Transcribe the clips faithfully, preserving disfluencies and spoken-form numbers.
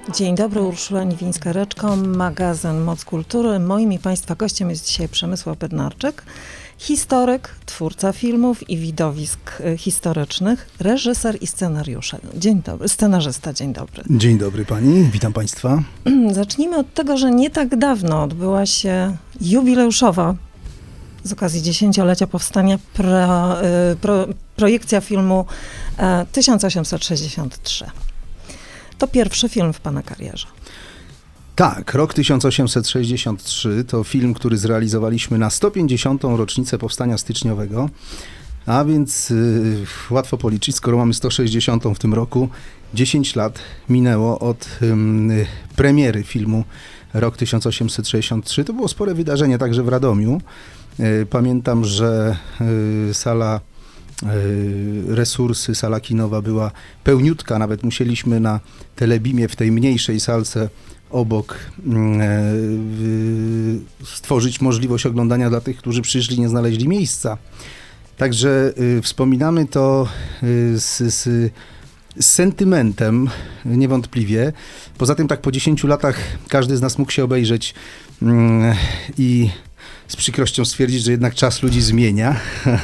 Dzień dobry, Urszula Niwińska-Reczko, magazyn Moc Kultury. Moim i Państwa gościem jest dzisiaj Przemysław Bednarczyk, historyk, twórca filmów i widowisk historycznych, reżyser i scenariusze. Dzień dobry, scenarzysta, dzień dobry. Dzień dobry pani, witam Państwa. Zacznijmy od tego, że nie tak dawno odbyła się jubileuszowa z okazji dziesięciolecia powstania pro, pro, projekcja filmu tysiąc osiemset sześćdziesiąt trzy. To pierwszy film w pana karierze. Tak, rok tysiąc osiemset sześćdziesiąt trzy to film, który zrealizowaliśmy na sto pięćdziesiątą rocznicę powstania styczniowego, a więc yy, łatwo policzyć, skoro mamy sto sześćdziesiątą w tym roku, dziesięć lat minęło od yy, premiery filmu rok tysiąc osiemset sześćdziesiąt trzy. To było spore wydarzenie także w Radomiu. Yy, pamiętam, że yy, sala Resursy, sala kinowa była pełniutka, nawet musieliśmy na Telebimie w tej mniejszej salce obok stworzyć możliwość oglądania dla tych, którzy przyszli, nie znaleźli miejsca. Także wspominamy to z, z, z sentymentem, niewątpliwie. Poza tym tak po dziesięciu latach każdy z nas mógł się obejrzeć i z przykrością stwierdzić, że jednak czas ludzi zmienia.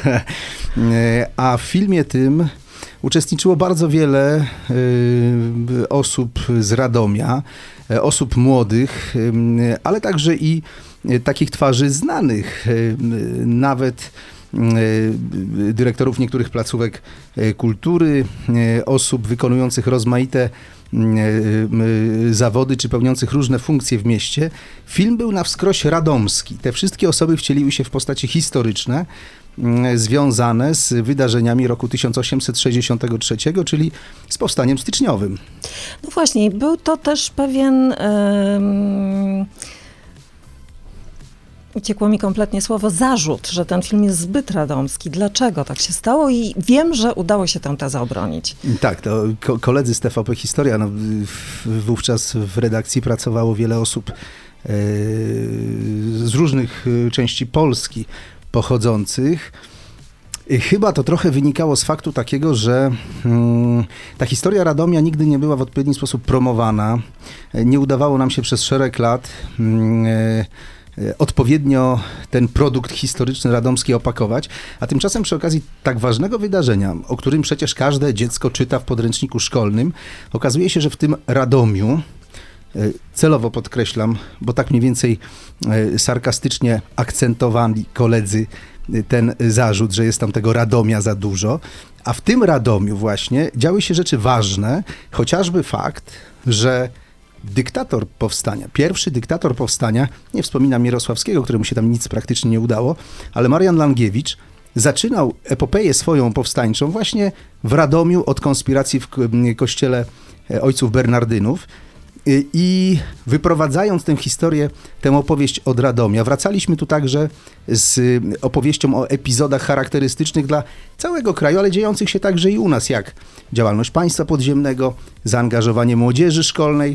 A w filmie tym uczestniczyło bardzo wiele y, osób z Radomia, osób młodych, y, ale także i y, takich twarzy znanych, y, nawet y, dyrektorów niektórych placówek y, kultury, y, osób wykonujących rozmaite zawody, czy pełniących różne funkcje w mieście. Film był na wskroś radomski. Te wszystkie osoby wcieliły się w postacie historyczne, związane z wydarzeniami roku tysiąc osiemset sześćdziesiątego trzeciego, czyli z powstaniem styczniowym. No właśnie, był to też pewien... Yy... Uciekło mi kompletnie słowo, zarzut, że ten film jest zbyt radomski. Dlaczego tak się stało? I wiem, że udało się tę tezę obronić. Tak, to ko- koledzy z T V P Historia, no, wówczas w redakcji pracowało wiele osób e, z różnych części Polski pochodzących. Chyba to trochę wynikało z faktu takiego, że hmm, ta historia Radomia nigdy nie była w odpowiedni sposób promowana. Nie udawało nam się przez szereg lat hmm, e, odpowiednio ten produkt historyczny radomski opakować, a tymczasem przy okazji tak ważnego wydarzenia, o którym przecież każde dziecko czyta w podręczniku szkolnym, okazuje się, że w tym Radomiu, celowo podkreślam, bo tak mniej więcej sarkastycznie akcentowali koledzy ten zarzut, że jest tam tego Radomia za dużo, a w tym Radomiu właśnie działy się rzeczy ważne, chociażby fakt, że dyktator powstania, pierwszy dyktator powstania, nie wspominam Mierosławskiego, któremu się tam nic praktycznie nie udało, ale Marian Langiewicz zaczynał epopeję swoją powstańczą właśnie w Radomiu od konspiracji w kościele ojców Bernardynów i wyprowadzając tę historię, tę opowieść od Radomia, wracaliśmy tu także z opowieścią o epizodach charakterystycznych dla całego kraju, ale dziejących się także i u nas, jak działalność państwa podziemnego, zaangażowanie młodzieży szkolnej.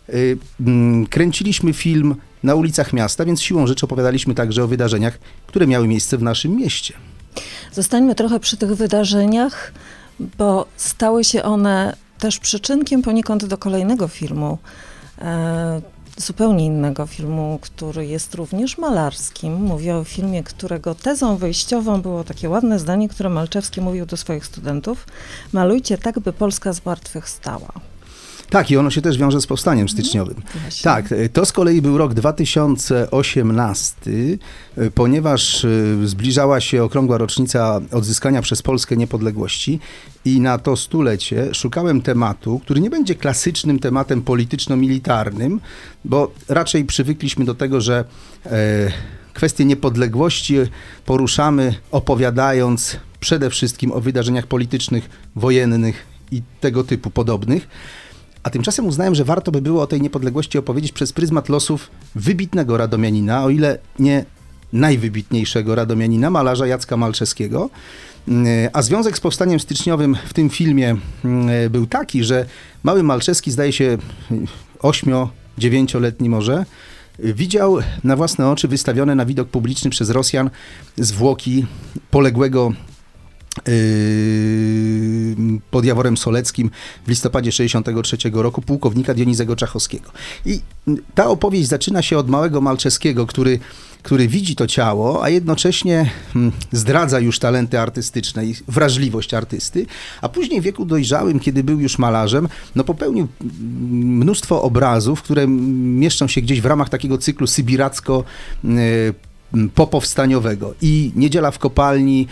Kręciliśmy film na ulicach miasta, więc siłą rzeczy opowiadaliśmy także o wydarzeniach, które miały miejsce w naszym mieście. Zostańmy trochę przy tych wydarzeniach, bo stały się one też przyczynkiem poniekąd do kolejnego filmu, e, zupełnie innego filmu, który jest również malarskim. Mówię o filmie, którego tezą wyjściową było takie ładne zdanie, które Malczewski mówił do swoich studentów: malujcie tak, by Polska z martwych stała. Tak, i ono się też wiąże z powstaniem styczniowym. No, tak, to z kolei był rok dwa tysiące osiemnasty, ponieważ zbliżała się okrągła rocznica odzyskania przez Polskę niepodległości i na to stulecie szukałem tematu, który nie będzie klasycznym tematem polityczno-militarnym, bo raczej przywykliśmy do tego, że e, kwestie niepodległości poruszamy, opowiadając przede wszystkim o wydarzeniach politycznych, wojennych i tego typu podobnych. A tymczasem uznałem, że warto by było o tej niepodległości opowiedzieć przez pryzmat losów wybitnego radomianina, o ile nie najwybitniejszego radomianina, malarza Jacka Malczewskiego. A związek z powstaniem styczniowym w tym filmie był taki, że mały Malczewski, zdaje się ośmio, dziewięcioletni może, widział na własne oczy wystawione na widok publiczny przez Rosjan zwłoki poległego pod Jaworem Soleckim w listopadzie sześćdziesiątego trzeciego roku pułkownika Dionizego Czachowskiego. I ta opowieść zaczyna się od małego Malczewskiego, który, który widzi to ciało, a jednocześnie zdradza już talenty artystyczne i wrażliwość artysty, a później w wieku dojrzałym, kiedy był już malarzem, no popełnił mnóstwo obrazów, które mieszczą się gdzieś w ramach takiego cyklu sybiracko popowstaniowego. I Niedziela w kopalni,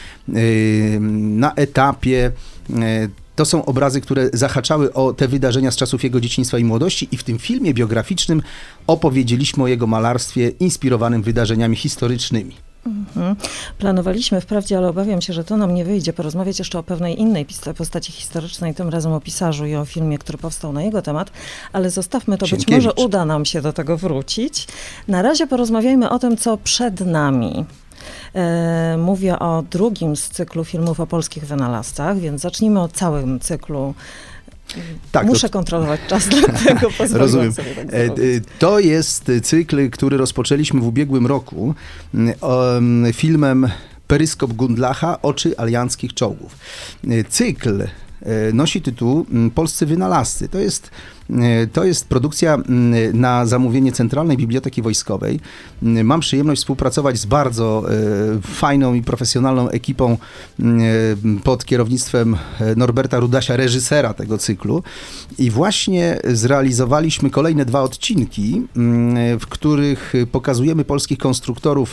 Na etapie. To są obrazy, które zahaczały o te wydarzenia z czasów jego dzieciństwa i młodości i w tym filmie biograficznym opowiedzieliśmy o jego malarstwie inspirowanym wydarzeniami historycznymi. Mhm. Planowaliśmy wprawdzie, ale obawiam się, że to nam nie wyjdzie, porozmawiać jeszcze o pewnej innej postaci historycznej, tym razem o pisarzu i o filmie, który powstał na jego temat, ale zostawmy to, być może uda nam się do tego wrócić. Na razie porozmawiajmy o tym, co przed nami. E, mówię o drugim z cyklu filmów o polskich wynalazcach, więc zacznijmy od całym cyklu. Tak, Muszę to... kontrolować czas, dlatego pozwoliłam sobie tak zrobić. To jest cykl, który rozpoczęliśmy w ubiegłym roku filmem Peryskop Gundlacha Oczy alianckich czołgów. Cykl nosi tytuł Polscy wynalazcy. To jest To jest produkcja na zamówienie Centralnej Biblioteki Wojskowej. Mam przyjemność współpracować z bardzo fajną i profesjonalną ekipą pod kierownictwem Norberta Rudasia, reżysera tego cyklu. I właśnie zrealizowaliśmy kolejne dwa odcinki, w których pokazujemy polskich konstruktorów,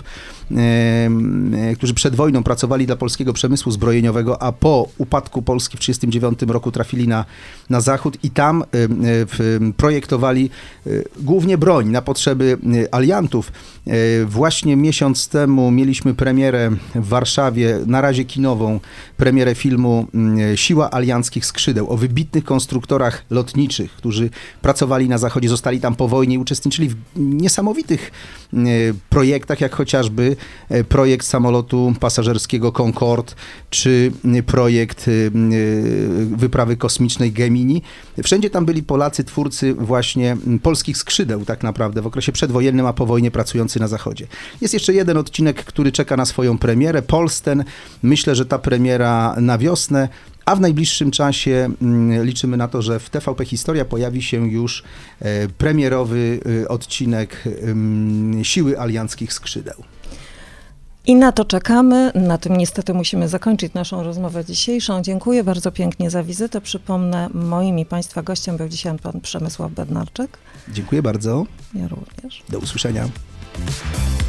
którzy przed wojną pracowali dla polskiego przemysłu zbrojeniowego, a po upadku Polski w tysiąc dziewięćset trzydziestym dziewiątym roku trafili na, na zachód i tam projektowali głównie broń na potrzeby aliantów. Właśnie miesiąc temu mieliśmy premierę w Warszawie, na razie kinową, premierę filmu Siła alianckich skrzydeł, o wybitnych konstruktorach lotniczych, którzy pracowali na zachodzie, zostali tam po wojnie i uczestniczyli w niesamowitych projektach, jak chociażby projekt samolotu pasażerskiego Concorde, czy projekt wyprawy kosmicznej Gemini. Wszędzie tam byli Polacy, twórcy właśnie polskich skrzydeł tak naprawdę w okresie przedwojennym, a po wojnie pracujący na zachodzie. Jest jeszcze jeden odcinek, który czeka na swoją premierę, Polsten. Myślę, że ta premiera na wiosnę, a w najbliższym czasie liczymy na to, że w T V P Historia pojawi się już premierowy odcinek Siły alianckich skrzydeł. I na to czekamy. Na tym niestety musimy zakończyć naszą rozmowę dzisiejszą. Dziękuję bardzo pięknie za wizytę. Przypomnę, moim i Państwa gościem był dzisiaj pan Przemysław Bednarczyk. Dziękuję bardzo. Ja również. Do usłyszenia.